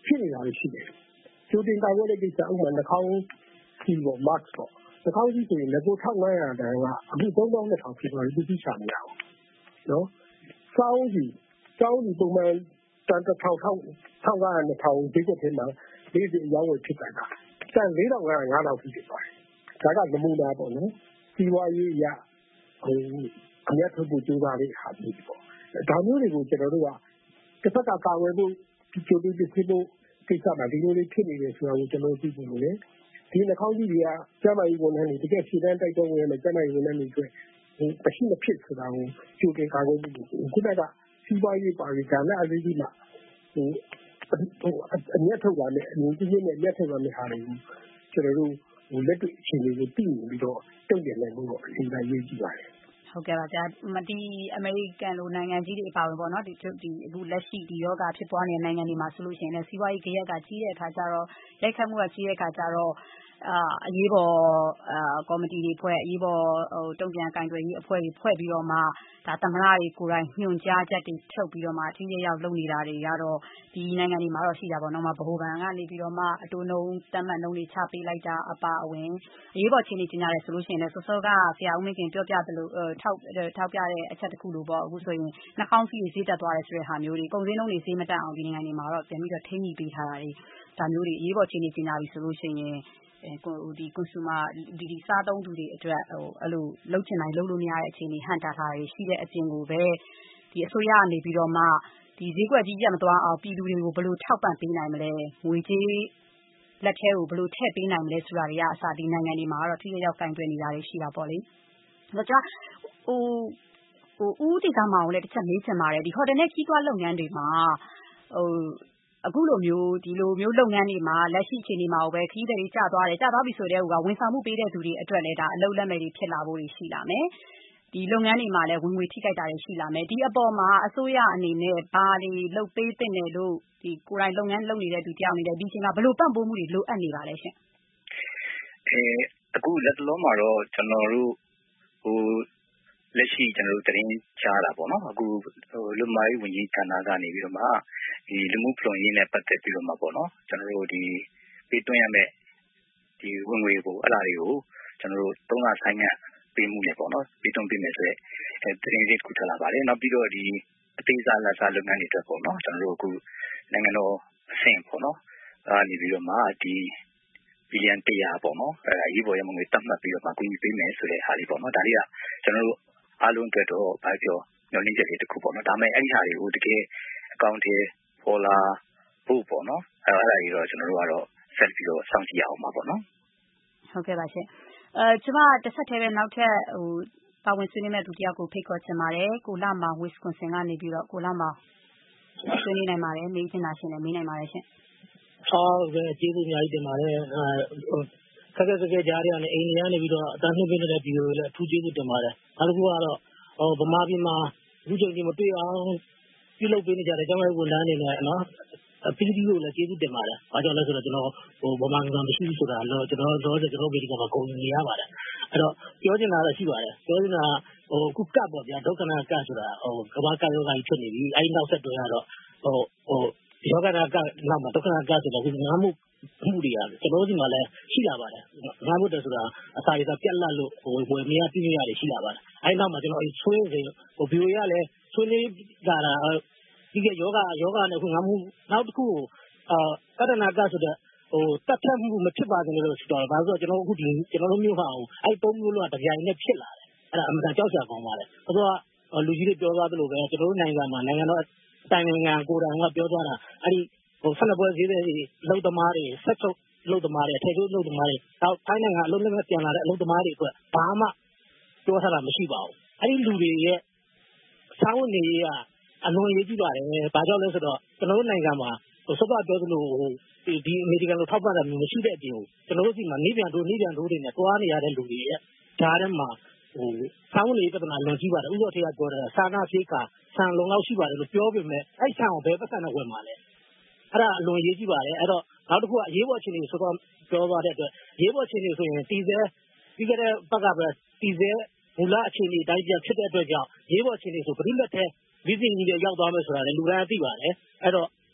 [SPEAKER 2] ဖြစ်နေတာရှိတယ်ကြိုတင်ကာကွယ်တဲ့ကိစ္စဥပမာနှာခေါင်းစီပေါ့ mask ပေါ့နှာခေါင်းစီဆိုရင်လက်ကိုတစ်ထောင်ငါးရာတန်ကအခုသုံးသောင်းနှစ်ထောင်ဖြစ်သွားပြီသူချမရဘူးနော်စောင်းစီစောင်းစီပုံမှန်တန်တစ်ထောင်ထောင်ထောင်ငါးရာနှစ်ထောင်ဒီကထဲမှာလေးစီအယောင်းဝယ်ဖြစ်တာကတန်လေးထောင်ငါးရာငါးထောင်ဖြစ်သွားတယ်ဒါကနမူနာပေါ့နော်စီးပွားရေးအရဟိုအများထုတ်ဖို့ကြိုးစားတဲ့ဟာမျိုးပေါ့ဒါမျိုးတွေကိုကျွန်တော်တို့ကတစ်ဖက်ကကာကွယ်ဖို့ဒီကြိုတင်ဖြစ်ဖို့ကိစ္စမှာဒီလိုလေးဖြစ်နေတယ်ဆိုတာကိုကျွန်တော်သိဖို့လေဒီနှာခေါင်းကြီးတွေကကျန်းမာရေးဝန်ထမ်းတွေတကယ်ရှင်းတန်းတိုက်တွန်းဝင်တဲ့ကျန်းမာရေးဝန်ထမ်းတွေအတွက်ဟိုမရှိမဖြစ်ဆိုတာကိုကြိုတင်ကာကွယ်ဖို့ခုနကစီးပွားရေးပါရီကလည်းအသေးကြီးမှာဟိုဟိုအမျက်ထုတ်လာတဲ့အမြင်ကြီးနဲ့အမျက်ထုတ်လာတဲ့ဟာတွေကိုကျွန်တော်တို့ဟိုလက်တွေ့အခြေအနေကိုသိနေပြီးတော့တုံ့ပြန်နိုင်ဖို့တော့အစီအစဉ်ရေးကြည့်ပါတယ်
[SPEAKER 1] ဟုတ်ကဲ့ပါဗျာဒီအမေရိကန်လိုနိုင်ငံကြီးတွေအပါဝင်ပေါ့နော်ဒီဒီအခုလက်ရှိဒီယောဂဖြစ်ပွားနေတဲ့နိုင်ငံတွေမှာဆိုလို့ရှိရင်လည်းစီးပွားရေးကြရက်ကကြီးတဲ့အခါကျတော့ရိုက်ခတ်မှုကကြီးတဲ့အခါကျတော့အာအရေးပေါ်အာကော်မတီတွေဖွဲ့အရေးပေါ်ဟိုတုံ့ပြန်ကင်တွယ်ရေးအဖွဲ့တွေဖွဲ့ပြီးတော့မှဒါသမ္မတတွေကိုယ်တိုင်ညွှန်ကြားချက်တွေထုတ်ပြီးတော့မှအကြီးအကျယ်ရောက်လုပ်နေတာတွေကတော့ဒီနိုင်ငံတွေမှာတော့ရှိတာပေါ့နော်မှာဗဟိုဘဏ်ကနေပြီးတော့မှအတိုးနှုန်းတတ်မှတ်နှုန်းတွေချပေးလိုက်တာအပါအဝင်အရေးပေါ်ခြေနေကျင်ရတယ်ဆိုလို့ရှိရင်လည်းစောစောကဆရာဦးမင်းခင်ပြောပြသလိုထောက်ထောက်ပြတဲ့အချက်တစ်ခုလိုပေါ့အခုဆိုရင်နှာခေါင်းစီးဈေးတက်သွားတယ်ဆိုတဲ့ဟာမျိုးတွေကုန်စည်နှုန်းတွေဈေးမတက်အောင်ဒီနိုင်ငံတွေမှာတော့ပြန်ပြီးတော့ထိန်းညှိပေးထားတာတွေဒါမျိုးတွေအရေးပေါ်ခြေနေကျင်ရပြီဆိုလို့ရှိရင်ကိုဒီ consumer ဒီဒီစားသုံးသူတွေအတွက်ဟိုအဲ့လိုလှုပ်ချင်တိုင်းလှုပ်လို့မရတဲ့အခြေအနေဟန်တာထားတွေရှိတဲ့အပြင်ကိုပဲဒီအစိုးရကနေပြီးတော့မှဒီဈေးကွက်ကြီးပြတ်မသွားအောင်ပြည်သူတွေကိုဘယ်လိုထောက်ပံ့ပေးနိုင်မလဲငွေကြေးလက်ထဲကိုဘယ်လိုထည့်ပေးနိုင်မလဲဆိုတာတွေကအစဒီနိုင်ငံတွေမှာတော့ထိရောက်ရောက်ကင်တွယ်နေတာတွေရှိတာပေါ့လေဒါကြောင့်ဟိုဟိုဦးဒေတာမောင်လည်းတစ်ချက်မေးချင်ပါတယ်ဒီဟိုတယ်နဲ့ခီးသွွားလုပ်ငန်းတွေမှာဟိုအခုလိုမျိုးဒီလိုမျိုးလုပ်ငန်းတွေမှာလက်ရှိအခြေအနေမှာပဲခီးတွေကျသွားတယ်ကျသွားပြီဆိုတဲ့ဟိုကဝန်ဆောင်မှုပေးတဲ့သူတွေအတွက်လည်းဒါအလုပ်လက်မဲ့တွေဖြစ်လာဖို့ရှိလာမယ်ဒီလုပ်ငန်းတွေမှာလည်းဝင်ငွေထိခိုက်တာတွေရှိလာမယ်ဒီအပေါ်မှာအစိုးရအနေနဲ့ဘာတွေလုပ်ပေးသင့်တယ်လို့ဒီကိုယ်တိုင်လုပ်ငန်းလုပ်နေတဲ့သူကြောက်နေတဲ့ဒီချိန်မှာဘယ်လိုပံ့ပိုးမှုတွေလိုအပ်နေပါလဲရှင်
[SPEAKER 3] အဲအခုလက်တလုံးမှာတော့ကျွန်တော်တို့ဟိုလက်ရှိကျွန်တော်တို့တင်ကြားတာပေါ့နော်အခုဟိုလူမိုင်းဝင်ကြီးဌာနကနေပြီးတော့မှဒီလူမှုဖလွန်ရေးနဲ့ပတ်သက်ပြီးတော့မှပေါ့နော်ကျွန်တော်တို့ဒီပေးသွင်းရမယ့်ဒီဝင်ငွေကိုအဲ့ဒါတွေကိုကျွန်တော်တို့သုံးလဆိုင်ငံ့ပေးမှုလေပေါ့နော်ပေးသွင်းပေးမယ်ဆိုရဲအဲတင်လေးတစ်ခုထလာပါတယ်နောက်ပြီးတော့ဒီအသေးစားလက်စားလုပ်ငန်းတွေအတွက်ပေါ့နော်ကျွန်တော်တို့အခုနိုင်ငံတော်အဆင့်ပေါ့နော်အားနေပြီးတော့မှဒီဘီလီယံတစ်ရာပေါ့နော်အဲရေးပေါ်ရမငွေတတ်မှတ်ပြီးတော့မှကူညီပေးမယ်ဆိုတဲ့ဟာလေးပေါ့နော်ဒါလေးကကျွန်တော်တို့အားလုံးအတွက်တော့ဘာပြောညှိနှိုင်းချက်တွေတစ်ခုပေါ့နော်ဒါမဲ့အဲ့ဒီဟာတွေကိုတကယ်အကောင့်တွေပေါ်လာဖို့ပေါ့နော်အဲ့ဒါတွေတော့ကျွန်တော်တို့ကတော့ဆက်ပြီးတော့စောင့်ကြည့်အောင်ပါပေါ့နော်
[SPEAKER 1] ဟုတ်ကဲ့ပါရှင်အဲကျွန်မတစ်ဆက်တည်းပဲနောက်ထပ်ဟိုပါဝင်ဆွေးနွေးမဲ့သူတယောက်ကိုဖိတ်ခေါ်ချင်ပါတယ်ကိုလာမောင် Wisconsin ကနေပြီးတော့ကိုလာမောင်ဆွေးနွေးနိုင်ပါတယ်မေးချင်တာရှင်လည်းမေးနိုင်ပါတယ်ရှင်
[SPEAKER 5] ဟုတ်ကဲ့ကျေးဇူးအများကြီးတင်ပါတယ်အဲခက်ခက်ခက်ခက်ကြားရတဲ့အိမ်တွေကနေပြီးတော့အတန်းနှုတ်ပေးနေတဲ့ဗီဒီယိုလည်းအထူးကျေးဇူးတင်ပါတယ်နောက်တစ်ခုကတော့ဟိုဗမာပြည်မှာအခုချိန်ကြီးမတွေ့အောင်ပြုလုပ်ပေးနေကြတဲ့ကျောင်းရေးဝန်ထမ်းတွေနဲ့နော်အပီးဒီကိုလည်းကျေးဇူးတင်ပါတယ်။ဘာကြောင့်လဲဆိုတော့ကျွန်တော်ဟိုဗမာနိုင်ငံမရှိဘူးဆိုတာတော့ကျွန်တော်တော့ကျွန်တော်ဗီဒီယိုမှာကုန်နေရပါတယ်။အဲ့တော့ပြောချင်တာတော့ရှိပါတယ်။ပြောချင်တာဟိုခုကပ်ပေါ့ဗျာဒုက္ခနာကပ်ဆိုတာဟိုကမ္ဘာကပ်ရောဂါကြီးဖြစ်နေပြီ။အဲ့ဒီနောက်ဆက်တွဲကတော့ဟိုဟိုယောဂနာကနောက်မှာဒုက္ခနာကဆိုတော့ဒီငါးမှုမှုတွေကကျွန်တော်ဒီမှာလည်းရှိလာပါတယ်ငါးမှုတယ်ဆိုတာအစာတွေကပြက်လက်လို့ဟိုဝယ်မရပြည့်ရတွေရှိလာပါတယ်အဲဒီနောက်မှာကျွန်တော်အဲဆွေးနေဟိုဗီဒီယိုရလည်းဆွေးနေတာဒီကယောဂယောဂနဲ့ခုငါးမှုနောက်တစ်ခုအာတဒနာကဆိုတဲ့ဟိုတက်ဖြတ်မှုမဖြစ်ပါစေလို့ဆိုတော့ဒါဆိုကျွန်တော်အခုဒီကျွန်တော်တို့မျိုးဟာအဲဒီသုံးမျိုးလုံးကတပြိုင်နက်ဖြစ်လာတယ်အဲ့ဒါအမှန်တန်ကြောက်စရာကောင်းပါတယ်ဆိုတော့လူကြီးတွေပြောသွားသလိုပဲကျွန်တော်တို့နိုင်ငံမှာနိုင်ငံတော်တိုင်ငံကိုယ်တိုင်ကပြောသွားတာအဲ့ဒီဟိုဆက်လက်ပွဲဈေးတွေလုံသမားတွေဆက်ချုပ်လုံသမားတွေထေကျိုးလုံသမားတွေနောက်တိုင်းနိုင်ငံအလုံးလုံးပြန်လာတဲ့အလုံသမားတွေအတွက်ဘာမှပြောထားတာမရှိပါဘူးအဲ့ဒီလူတွေရဲ့စာဝန်တွေကအလွန်ရေးကြည့်ပါတယ်ဘာကြောင့်လဲဆိုတော့ကျွန်တော်တို့နိုင်ငံမှာဟိုစပါပြောသလိုဟိုဒီအမေရိကန်လိုထောက်ပံ့တာမျိုးမရှိတဲ့အပြင်ကိုကျွန်တော်တို့စီမှာနေပြန်တို့နေပြန်တို့တွေနဲ့တွားနေရတဲ့လူတွေရဲ့ဓာတ်ထဲမှာဟိုစာဝန်တွေပြဿနာလွန်ကြည့်ပါတယ်ဥပဒေကပြောတယ်စာနာပြေးကဆန်လုံလောက်ရှိပါတယ်လို့ပြောပေမဲ့အဲ့ဆန်ကိုဘယ်ပတ်စံနဲ့ဝယ်မှာလဲအဲ့ဒါအလွန်ရေးကြည့်ပါတယ်အဲ့တော့နောက်တစ်ခုကအရေးပေါ်အခြေအနေဆိုတော့ပြောသွားတဲ့အတွက်ရေးပေါ်အခြေအနေဆိုရင်တီဇဲပြီးခဲ့တဲ့ဘက်ကပဲတီဇဲမူလအခြေအနေတိုင်းပြဖြစ်တဲ့အတွက်ကြောင့်ရေးပေါ်အခြေအနေဆိုပရိလက်တဲ့ဗီဇင်ကြီးတွေရောက်သွားမယ်ဆိုတာလည်းလူတိုင်းသိပါတယ်အဲ့တော့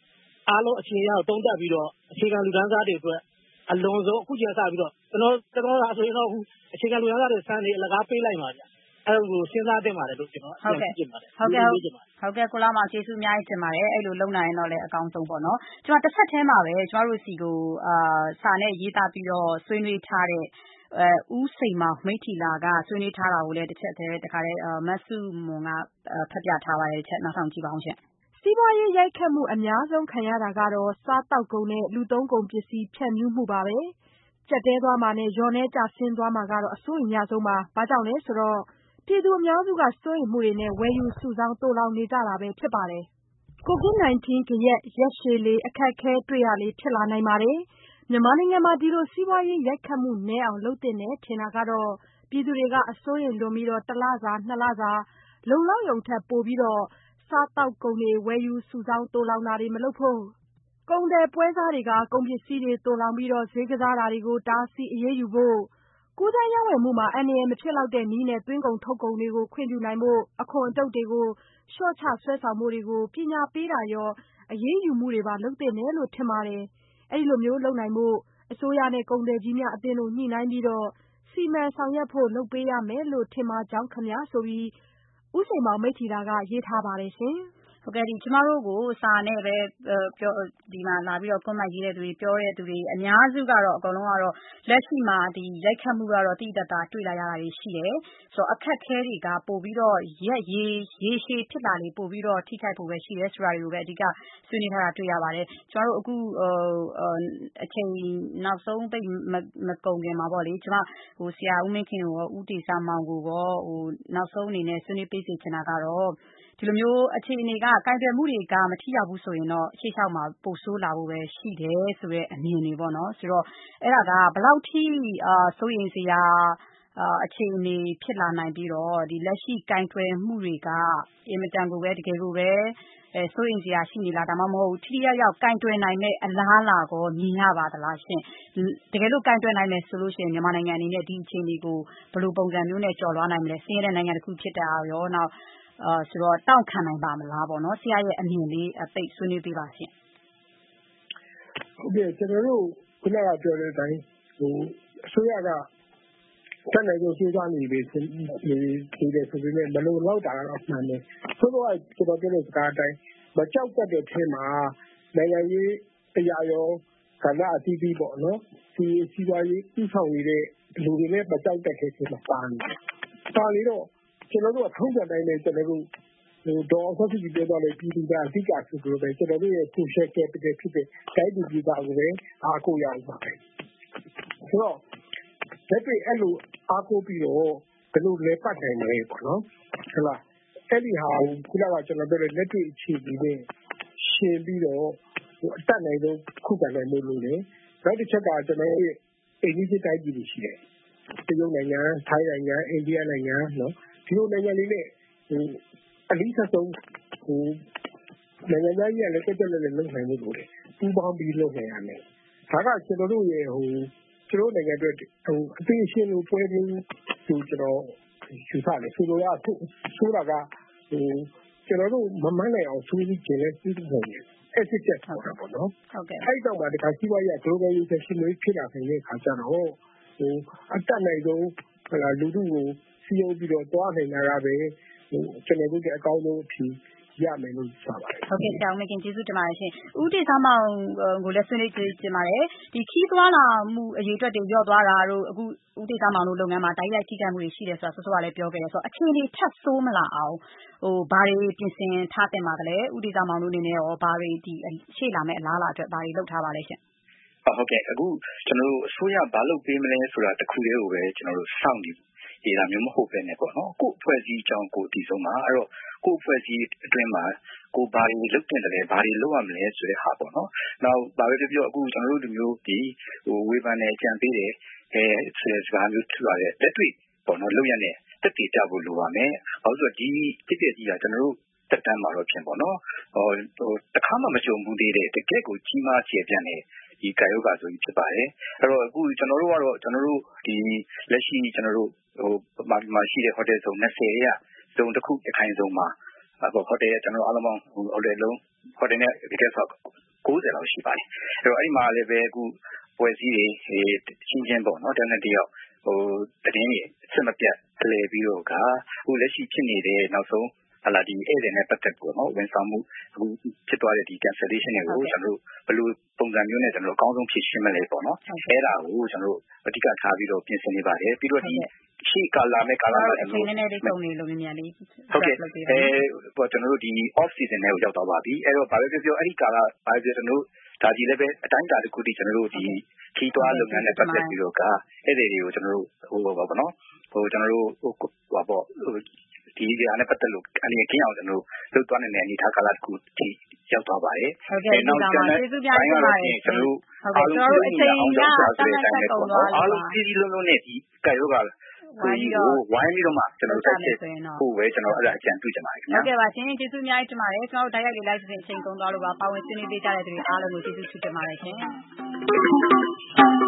[SPEAKER 5] အားလုံးအခြေအနေကိုတုံးတက်ပြီးတော့အခြေခံလူတန်းစားတွေအတွက်အလွန်ဆုံးအခုကျစပြီးတော့ကျွန်တော်ကျွန်တော်ကဆိုရင်တော့အခုအခြေခံလူတန်းစားတွေစမ်းနေအလကားပေးလိုက်ပါဗျာအဲ့လိုစဉ်းစားတင်ပါတယ်လို့ကျွန်တော်
[SPEAKER 1] ဟုတ်ကဲ့ဟုတ်ကဲ့ဟုတ်ကဲ့ကိုလာမောင်ကျေးဇူးအများကြီးတင်ပါတယ်အဲ့လိုလုံနိုင်ရင်တော့လည်းအကောင်းဆုံးပေါ့နော်ကျွန်တော်တစ်ဆက်ထဲမှာပဲကျွန်တော်တို့စီကိုအာစာနဲ့ရေးသားပြီးတော့ဆွေးနွေးထားတဲ့အဲဦးစိန်မောင်မိထီလာကဆွေးနွေးထားတာကိုလည်းတစ်ချက်တည်းတခါတည်းမဆုမွန်ကဖတ်ပြထားပါတယ်ချက်နောက်ဆောင်ကြည့်ပါအောင်ရှင်
[SPEAKER 6] စီးပွားရေးရိုက်ခတ်မှုအများဆုံးခံရတာကတော့စားတောက်ကုန်နဲ့လူသုံးကုန်ပစ္စည်းဖြန့်ဖြူးမှုပါပဲကျက်တဲသွားမှာနဲ့ရော်နေကြဆင်းသွားမှာကတော့အစိုးရညဆုံးပါဘာကြောင့်လဲဆိုတော့ပြည်သူအများစုကစိုးရိမ်မှုတွေနဲ့ဝယ်ယူစုဆောင်းတိုးလောင်နေကြတာပဲဖြစ်ပါတယ်ကိုဗစ် ၁၉ ကြရက်ရက်ရှည်လေအခက်ခဲတွေ့ရလေဖြစ်လာနိုင်ပါတယ်မြန်မာနိုင်ငံမှာဒီလိုစီးပွားရေးရိုက်ခတ်မှုနည်းအောင်လုပ်တဲ့နဲ့ထင်တာကတော့ပြည်သူတွေကအစိုးရိမ်လွန်ပြီးတော့တစ်လစာနှစ်လစာလုံလောက်ရုံထက်ပိုပြီးတော့စားတောက်ကုန်တွေဝယ်ယူစုဆောင်းတိုးလောင်တာတွေမလုပ်ဖို့ကုန်တယ်ပွဲစားတွေကကုန်ပစ္စည်းတွေတိုးလောင်ပြီးတော့ဈေးကစားတာတွေကိုတားဆီးအရေးယူဖို့ကူးသန်းရောင်းဝယ်မှုမှာအန္တရာယ်မဖြစ်လောက်တဲ့နည်းနဲ့သွင်းကုန်ထုတ်ကုန်တွေကိုခွင့်ပြုနိုင်ဖို့အခွန်အတုပ်တွေကိုလျှော့ချဆွဲဆောင်မှုတွေကိုပညာပေးတာရောအရေးယူမှုတွေပါလုပ်တဲ့နယ်လို့ထင်ပါတယ်အဲဒီလိုမျိုးလုပ်နိုင်ဖို့အစိုးရနဲ့ကုန်တယ်ကြီးများအသင်းတို့ညှိနှိုင်းပြီးတော့စီမံဆောင်ရွက်ဖို့လုပ်ပေးရမယ်လို့ထင်ပါကြောင်းခမများဆိုပြီးဦးစိန်မောင်မိထီလာကရေးထားပါတယ်ရှင်
[SPEAKER 1] ဟုတ်ကဲ့ဒီကျမတို့ကိုစာနဲ့ပဲပြောဒီမှာလာပြီးတော့ comment ရေးတဲ့သူတွေပြောတဲ့သူတွေအများစုကတော့အကုန်လုံးကတော့လက်ရှိမှာဒီရိုက်ခတ်မှုကတော့တိတတာတွေ့လာရတာတွေရှိတယ်ဆိုတော့အခက်ခဲတွေကပို့ပြီးတော့ရက်ရေရေရှည်ဖြစ်လာလေပို့ပြီးတော့ထိခိုက်ဖို့ပဲရှိတယ်ဆိုတာတွေကိုပဲအဓိကဆွေးနွေးထားတာတွေ့ရပါတယ်ကျမတို့အခုအချိန်နောက်ဆုံးပိတ်မကုန်ခင်မှာပေါ့လေကျမဟိုဆရာဦးမင်းခင်ကိုဦးတေစာမောင်ကိုရောဟိုနောက်ဆုံးအနေနဲ့ဆွေးနွေးပေးစီချင်တာကတော့ဒီလိုမျိုးအခြေအနေကကင်တွယ်မှုတွေကမထိရောက်ဘူးဆိုရင်တော့ရှေ့လျှောက်မှာပိုဆိုးလာဖို့ပဲရှိတယ်ဆိုတဲ့အမြင်တွေပေါ့နော်ဆိုတော့အဲ့ဒါကဘယ်လောက်ထိအာစိုးရိမ်စရာအခြေအနေဖြစ်လာနိုင်ပြီးတော့ဒီလက်ရှိကင်တွယ်မှုတွေကအင်မတန်ကိုပဲတကယ်ကိုပဲအဲစိုးရိမ်စရာရှိနေလားဒါမှမဟုတ်ထိရောက်ရောက်ကင်တွယ်နိုင်တဲ့အလားလာကိုမြင်ရပါသလားရှင်တကယ်လို့ကင်တွယ်နိုင်မယ်ဆိုလို့ရှိရင်မြန်မာနိုင်ငံအနေနဲ့ဒီအခြေအနေကိုဘယ်လိုပုံစံမျိုးနဲ့ကျော်လွှားနိုင်မလဲဆင်းရဲတဲ့နိုင်ငံတစ်ခုဖြစ်တာရောနောက်အာဆိုတော့တောင့်ခံနိုင်ပါမလားပေါ့နော်ဆရာရဲ့အမြင်လေးအသိဆွေးနွေးပေးပါရှင်
[SPEAKER 2] ဟုတ်ကဲ့ကျွန်တော်တို့ခုနကပြောတဲ့အတိုင်းဟိုအစိုးရကတန်နိုင်ကိုစူးစမ်းနေပြီဒီဒီတဲ့ဆိုပြီးမလုံလောက်တာတော့မှန်တယ်ဆိုတော့ကျွန်တော်ပြောတဲ့စကားအတိုင်းမကြောက်တတ်တဲ့ထဲမှာနိုင်ငံရေးတရားရောကဏ္ဍအသီးသီးပေါ့နော်ဒီစီးပွားရေးဥဆောင်နေတဲ့လူတွေနဲ့မကြောက်တတ်တဲ့ထဲမှာပါနေပါလေတော့ကျွန်တော်တို့အထုံးစံတိုင်းနဲ့ကျွန်တော်တို့ဟိုတော့ဆက်ပြီးပြောတော့လေပြည်သူကအဓိကဆိုတော့ပဲကျွန်တော်တို့ရဲ့ social capital ဖြစ်တဲ့တိုင်းပြည်ပြည်သားကိုပဲအားကိုးရအောင်ပါပဲဆိုတော့လက်တွေ့အဲ့လိုအားကိုးပြီးတော့ဘယ်လိုလဲပတ်နိုင်မလဲပေါ့နော်ဟုတ်လားအဲ့ဒီဟာခုနကကျွန်တော်ပြောတဲ့လက်တွေ့အခြေအနေနဲ့ရှင်းပြီးတော့ဟိုအတက်နိုင်ဆုံးခုခံနိုင်လို့လို့လေနောက်တစ်ချက်ကကျွန်တော်ရဲ့အိန္ဒိယတိုင်းပြည်ရှိတယ်တရုတ်နိုင်ငံထိုင်းနိုင်ငံအိန္ဒိယနိုင်ငံနော်ဒီလိုနိုင်ငံလေးနဲ့ဟိုအလေးဆက်ဆုံးဟိုနိုင်ငံသားကြီးကလည်းတက်တက်လည်းလုံနိုင်မှုလို့တယ်ပူပေါင်းပြီးလုပ်နိုင်ရမယ်ဒါကကျွန်တော်တို့ရဲ့ဟိုကျွန်တော်နိုင်ငံအတွက်ဟိုအသေးရှင်းလို့ပွဲပြီးသူကျွန်တော်ယူဆတယ်ဆိုတော့အခုဆိုတာကဟိုကျွန်တော်တို့မမှန်းနိုင်အောင်ဆွေးနွေးကြလဲပြီးတော့တယ်အဲ့စစ်ချက်ထားတာပေါ့နော်
[SPEAKER 1] ဟုတ်ကဲ့
[SPEAKER 2] အဲ့တော့မှဒီကစီးပွားရေး globalization လို့ဖြစ်လာတဲ့အခါကျတော့ဟိုအတက်နိုင်ဆုံးဟလာလူထုကိုစီယုံပြီးတော့တွားနိုင်တာပဲဟိုကျွန်တော်တို့ကအကောင်းဆုံးအဖြစ်ရမယ်လို့ဆိုပါတယ်
[SPEAKER 1] ဟုတ်ကဲ့ကျောင်းမခင်ကျေးဇူးတင်ပါတယ်ရှင်ဦးတေသားမောင်ကိုလည်းဆွေးနွေးကြည့်ပါတယ်ဒီခီးသွားလာမှုအရေးအတွက်တွေလျော့သွားတာတို့အခုဦးတေသားမောင်တို့လုပ်ငန်းမှာတိုက်ရိုက်ထိခိုက်မှုတွေရှိတယ်ဆိုတာဆောစောကလည်းပြောခဲ့တယ်ဆိုတော့အခြေအနေထပ်ဆိုးမလာအောင်ဟိုဘာတွေပြင်ဆင်ထားတင်ပါသလဲဦးတေသားမောင်တို့အနေနဲ့ရောဘာတွေဒီရှေ့လာမယ့်အလားအလာအတွက်ဘာတွေလုပ်ထားပါလဲရှင်
[SPEAKER 3] ဟုတ်ကဲ့အခုကျွန်တော်တို့အစိုးရဘာလုပ်ပေးမလဲဆိုတာတခုတည်းကိုပဲကျွန်တော်တို့စောင့်နေဒီလိုမျိုးမဟုတ်ပဲねပေါ့နော်ကိုအဖွဲ့အစည်းအကြောင်းကိုဒီဆုံးမှာအဲ့တော့ကိုအဖွဲ့အစည်းအတွင်းမှာကိုဘာတွေလုပ်တင်တယ်လဲဘာတွေလုပ်ရမလဲဆိုတဲ့ဟာပေါ့နော်နောက်ဘာပဲပြောပြောအခုကျွန်တော်တို့လူမျိုးဒီဟိုဝေဖန်နေကြံပေးတယ်အဲဆိုတဲ့စကားမျိုးထူရတယ်လက်တွေ့ပေါ့နော်လုပ်ရတဲ့တက်တည်ကြဖို့လိုပါမယ်ဘာလို့ဆိုတော့ဒီဖြစ်ဖြစ်ကြီးကကျွန်တော်တို့တက်တန်းမှာတော့ဖြစ်ပေါ့နော်ဟိုဟိုတခါမှမကြုံဘူးသေးတဲ့တကယ့်ကိုကြီးမားကျယ်ပြန့်တဲ့ဒီကာယောဂါဆိုပြီးဖြစ်ပါတယ်အဲ့တော့အခုကျွန်တော်တို့ကတော့ကျွန်တော်တို့ဒီလက်ရှိကျွန်တော်တို့ဟိုမာမှာရှိတဲ့ဟိုတယ်စုံ၂၀ရဲ့စုံတစ်ခုတစ်ခိုင်စုံမှာဟိုဟိုတယ်ကျွန်တော်အားလုံးဟိုဟိုတယ်လုံးဟိုတယ်နဲ့ဒီကဲဆော့ကို၉၀လောက်ရှိပါတယ်အဲ့တော့အဲ့ဒီမှာလည်းပဲအခုပွဲစည်းတွေချင်းချင်းပေါ့နော်တန်းတယောက်ဟိုတည်င်းတွေအဆက်မပြတ်ဖလှယ်ပြီးတော့ကအခုလက်ရှိဖြစ်နေတဲ့နောက်ဆုံးဟလာဒီဧည့်သည်နဲ့ပတ်သက်ပေါ့နော်ဝန်ဆောင်မှုအခုဖြစ်သွားတဲ့ဒီ cancellation တွေကိုကျွန်တော်တို့ဘယ်လိုပုံစံမျိုးနဲ့ကျွန်တော်တို့အကောင်းဆုံးဖြေရှင်းမလဲပေါ့နော်အဲ့ဒါကိုကျွန်တော်တို့အဓိကထားပြီးတော့ပြင်ဆင်နေပါတယ်ပြီးတော့ဒီရှေ့ကာလာမဲ့ကာလာမှာကျွန်တော်တို့နည်းနည်းလေးကုန်နေလို့မြန်မြန်လေးဟုတ်ကဲ့အဲပေါ့ကျွန်တော်တို့ဒီ off season တွေကိုရောက်သွားပါပြီအဲ့တော့ဘာပဲပြောပြောအဲ့ဒီကာလာဘာပဲပြောကျွန်တော်တို့ဒါဒီလည်းပဲအတိုင်းအတာတစ်ခုတည်းကျွန်တော်တို့ဒီခီးသွားလုပ်ငန်းနဲ့ပတ်သက်ပြီးတော့ကအဲ့ဒီတွေကိုကျွန်တော်တို့ဟိုပါပေါ့နော်ဟိုကျွန်တော်တို့ဟိုပါပေါ့ဒီနေရာနဲ့ပတ်သက်လို့အနေနဲ့ကင်းအောင်ကျွန်တော်တို့လုပ်သွားနေတဲ့အနေထားကာလတစ်ခုထိရောက်သွားပါတယ်။ဟုတ်ကဲ့နောက်ကျွန်တော်ကျေးဇူးများတင်ပါတယ်ကျွန်တော်တို့အားလုံးအချိန်ရတတ်တတ်ကုန်သွားအားလုံးပြည်ပြည်လုံးလုံးနဲ့ဒီကာယောဂါဝိုင်းပြီးတော့ဝိုင်းပြီးတော့မှကျွန်တော်တို့တက်ချက်ဟိုပဲကျွန်တော်အဲ့ဒါအကြံပြုချင်ပါတယ်ခင်ဗျာ။ဟုတ်ကဲ့ပါရှင်ကျေးဇူးများတင်ပါတယ်ကျွန်တော်တို့တိုက်ရိုက်လေးလိုက်စဉ်အချိန်ကုန်သွားလို့ပါပါဝင်ဆွေးနွေးပေးကြတဲ့သူတွေအားလုံးကိုကျေးဇူးချတင်ပါတယ်ရှင်။